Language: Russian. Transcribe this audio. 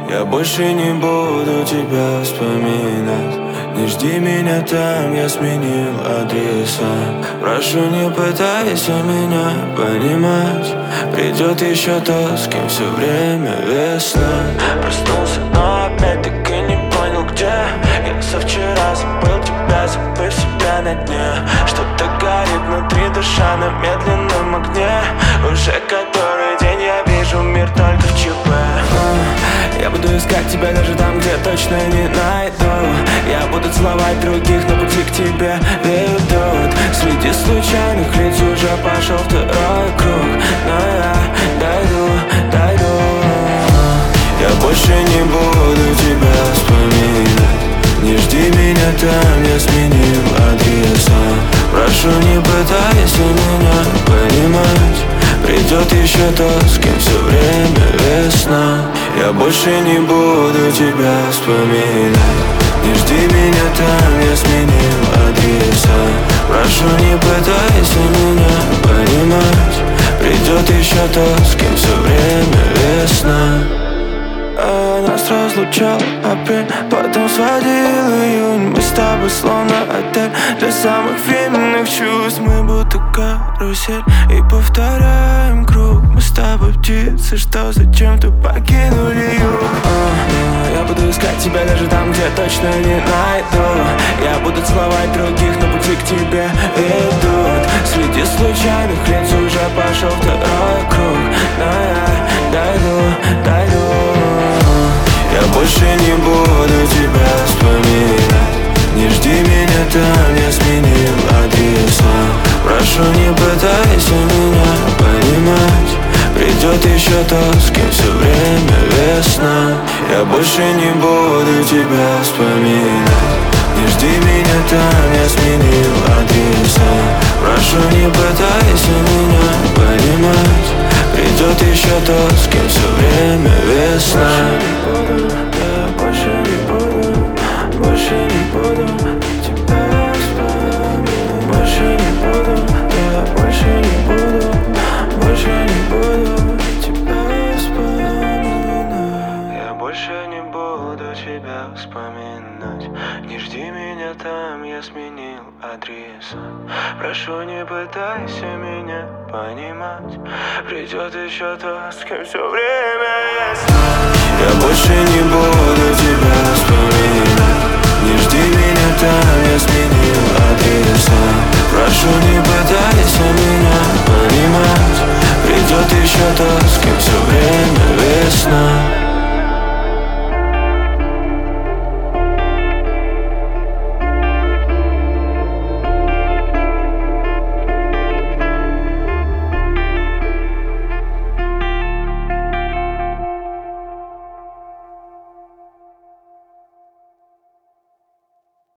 Я больше не буду тебя вспоминать. Не жди меня там, я сменил адреса. Прошу, не пытайся меня понимать. Придет еще то, с кем все время весна. Проснулся, но опять-таки не понял, где. Я со вчера забыл тебя, забыв себя на дне. Что-то горит внутри, душа на медленном огне. Уже который день я вижу мир только в ЧП. Я буду искать тебя даже там, где точно не найду. Я буду целовать других, но пути к тебе ведут. Среди случайных лиц уже пошел второй круг. Но я дойду. Я больше не буду тебя вспоминать. Не жди меня там, я сменил адреса. Прошу, не пытайся меня понимать. Придет еще то, с кем все время весна. Я больше не буду тебя вспоминать. Не жди меня там, я сменил адреса. Прошу, не пытайся меня понимать. Придет еще то, с кем все время весна. Нас разлучал апрель, потом сводил июнь. Мы с тобой словно отель для самых финных чувств. Мы будто карусель и повторяем круг. Мы с тобой птицы, что зачем-то покинули юг. Я буду искать тебя даже там, где точно не найду. Я буду целовать других, но пути к тебе ведут. Среди случайных лиц уже пошел второй круг. Но я дойду. Я больше не буду тебя вспоминать. Не жди меня там, я сменил адреса. Прошу, не пытайся меня понимать. Придет еще то, с кем все время весна. Я больше не буду тебя вспоминать. Не жди меня там, я сменил адреса. Прошу, не пытайся меня понимать. Придет еще то, с кем все время весна. Больше не буду тебя вспоминать. Больше не буду тебя вспоминать. Я больше не буду тебя вспоминать. Не жди меня там, я сменил адреса. Прошу, не пытайся меня понимать. Придет еще то, с кем все время весна. Я больше не буду тебя вспоминать. Не жди меня там, я сменил адреса. Прошу, не пытайся меня понимать. Придет еще то, с кем все время весна.